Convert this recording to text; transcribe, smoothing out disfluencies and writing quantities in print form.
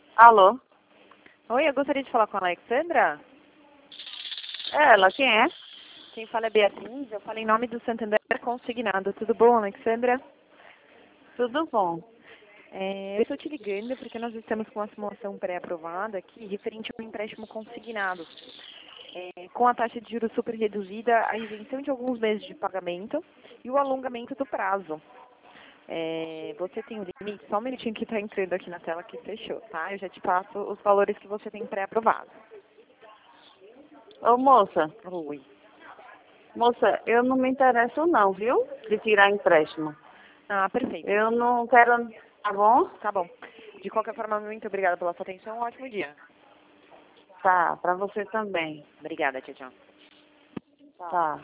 Alô? Oi, eu gostaria de falar com a Alexandra. Ela, quem é? Quem fala é Beatriz, eu falo em nome do Santander Consignado. Tudo bom, Alexandra? Tudo bom. Eu estou te ligando porque nós estamos com uma simulação pré-aprovada aqui referente ao empréstimo consignado. Com a taxa de juros super reduzida, a isenção de alguns meses de pagamento e o alongamento do prazo. Você tem um limite? Só um minutinho que está entrando aqui na tela que fechou, tá? Eu já te passo os valores que você tem pré-aprovado. Ô, moça. Oi. Moça, eu não me interesso não, viu? De tirar empréstimo. Ah, perfeito. Eu não quero... Tá bom? Tá bom. De qualquer forma, muito obrigada pela sua atenção. Um ótimo dia. Tá, pra você também. Obrigada, tchau, tchau. Tá.